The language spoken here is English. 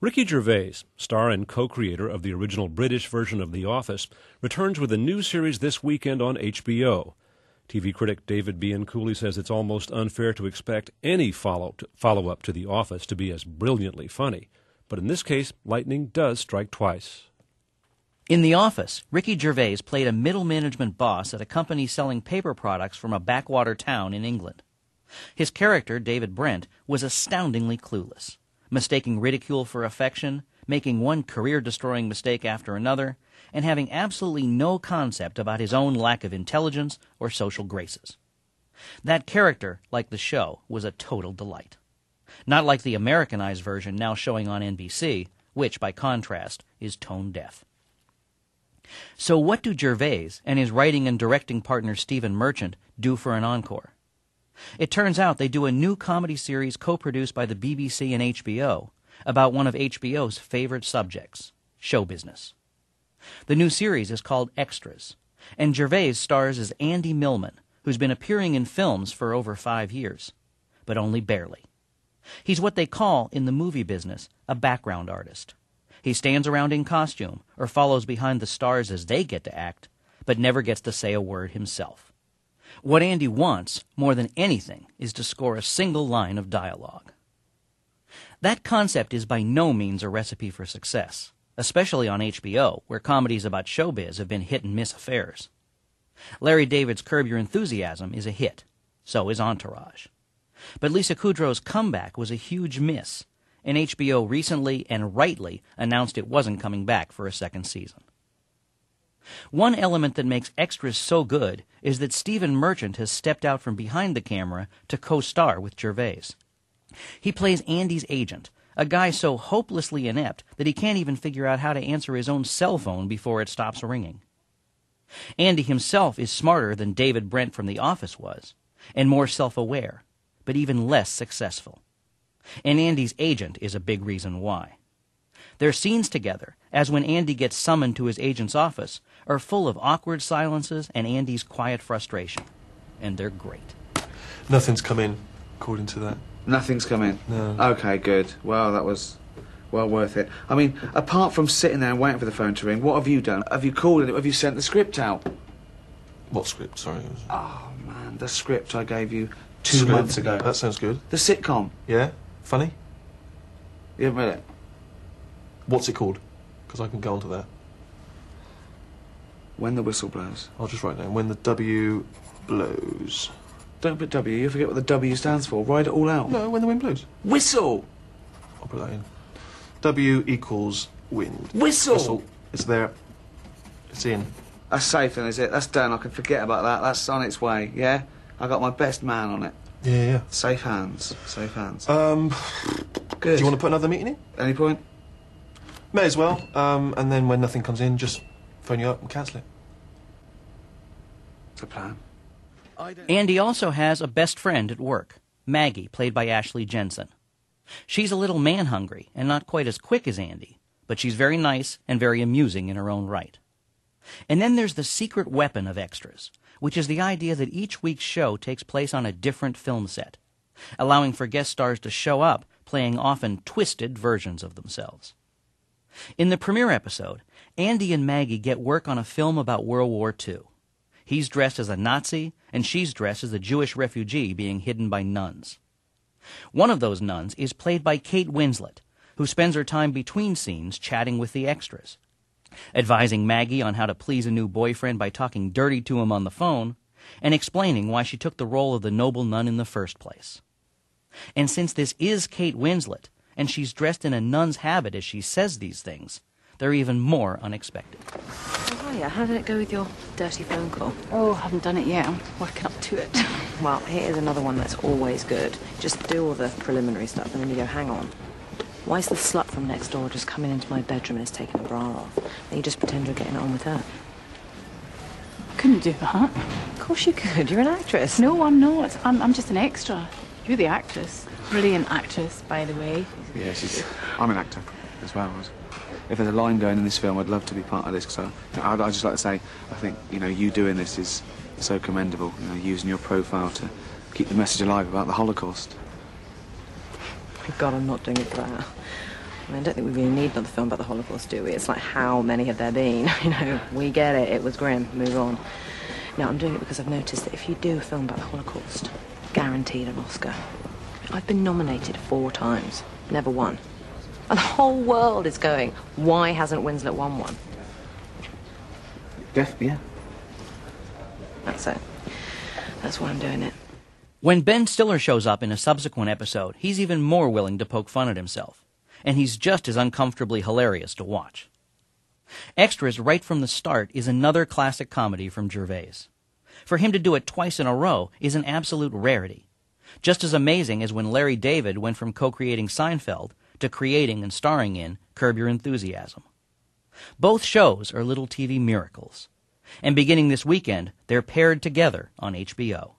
Ricky Gervais, star and co-creator of the original British version of The Office, returns with a new series this weekend on HBO. TV critic David Bianculli says it's almost unfair to expect any follow-up to The Office to be as brilliantly funny. But in this case, lightning does strike twice. In The Office, Ricky Gervais played a middle management boss at a company selling paper products from a backwater town in England. His character, David Brent, was astoundingly clueless, mistaking ridicule for affection, making one career-destroying mistake after another, and having absolutely no concept about his own lack of intelligence or social graces. That character, like the show, was a total delight. Not like the Americanized version now showing on NBC, which, by contrast, is tone-deaf. So what do Gervais and his writing and directing partner Stephen Merchant do for an encore? It turns out they do a new comedy series co-produced by the BBC and HBO about one of HBO's favorite subjects, show business. The new series is called Extras, and Gervais stars as Andy Millman, who's been appearing in films for over 5 years, but only barely. He's what they call, in the movie business, a background artist. He stands around in costume or follows behind the stars as they get to act, but never gets to say a word himself. What Andy wants, more than anything, is to score a single line of dialogue. That concept is by no means a recipe for success, especially on HBO, where comedies about showbiz have been hit-and-miss affairs. Larry David's Curb Your Enthusiasm is a hit. So is Entourage. But Lisa Kudrow's comeback was a huge miss, and HBO recently and rightly announced it wasn't coming back for a second season. One element that makes Extras so good is that Stephen Merchant has stepped out from behind the camera to co-star with Gervais. He plays Andy's agent, a guy so hopelessly inept that he can't even figure out how to answer his own cell phone before it stops ringing. Andy himself is smarter than David Brent from The Office was, and more self-aware, but even less successful. And Andy's agent is a big reason why. Their scenes together, as when Andy gets summoned to his agent's office, are full of awkward silences and Andy's quiet frustration. And they're great. Nothing's come in, according to that. Nothing's come in? No. Okay, good. Well, that was well worth it. I mean, apart from sitting there and waiting for the phone to ring, what have you done? Have you called it? Have you sent the script out? What script, sorry? Oh, man, the script I gave you 2 months ago. That sounds good. The sitcom. Yeah? Funny? You haven't read it? What's it called? Because I can go on to that. When the Whistle Blows. I'll just write down. When the W blows. Don't put W, you forget what the W stands for. Write it all out. No, when the wind blows. Whistle! I'll put that in. W equals wind. Whistle! Whistle. It's there. It's in. That's safe then, is it? That's done. I can forget about that. That's on its way, yeah? I got my best man on it. Yeah. Safe hands. Safe hands. Good. Do you want to put another meeting in? Any point? May as well. And then when nothing comes in, just phone you up and cancel it. It's a plan. Andy also has a best friend at work, Maggie, played by Ashley Jensen. She's a little man-hungry and not quite as quick as Andy, but she's very nice and very amusing in her own right. And then there's the secret weapon of Extras, which is the idea that each week's show takes place on a different film set, allowing for guest stars to show up playing often twisted versions of themselves. In the premiere episode, Andy and Maggie get work on a film about World War II. He's dressed as a Nazi, and she's dressed as a Jewish refugee being hidden by nuns. One of those nuns is played by Kate Winslet, who spends her time between scenes chatting with the extras, advising Maggie on how to please a new boyfriend by talking dirty to him on the phone, and explaining why she took the role of the noble nun in the first place. And since this is Kate Winslet, and she's dressed in a nun's habit as she says these things, they're even more unexpected. Oh, hiya. How did it go with your dirty phone call? Oh, haven't done it yet. I'm working up to it. Well, here's another one that's always good. Just do all the preliminary stuff and then you go, hang on. Why is the slut from next door just coming into my bedroom and is taking her bra off? Then you just pretend you're getting it on with her. I couldn't do that. Of course you could. You're an actress. No, I'm not. I'm just an extra. You're the actress. Brilliant actress, by the way. Yeah, I'm an actor as well. If there's a line going in this film, I'd love to be part of this. So I'd just like to say, I think, you doing this is so commendable. Using your profile to keep the message alive about the Holocaust. God, I'm not doing it for that. I mean, I don't think we really need another film about the Holocaust, do we? It's like, how many have there been? You know, we get it, it was grim, move on. No, I'm doing it because I've noticed that if you do a film about the Holocaust, guaranteed an Oscar. I've been nominated 4 times, never won. And the whole world is going, why hasn't Winslet won one? Yeah. That's it. That's why I'm doing it. When Ben Stiller shows up in a subsequent episode, he's even more willing to poke fun at himself. And he's just as uncomfortably hilarious to watch. Extras right from the start is another classic comedy from Gervais. For him to do it twice in a row is an absolute rarity. Just as amazing as when Larry David went from co-creating Seinfeld to creating and starring in Curb Your Enthusiasm. Both shows are little TV miracles. And beginning this weekend, they're paired together on HBO.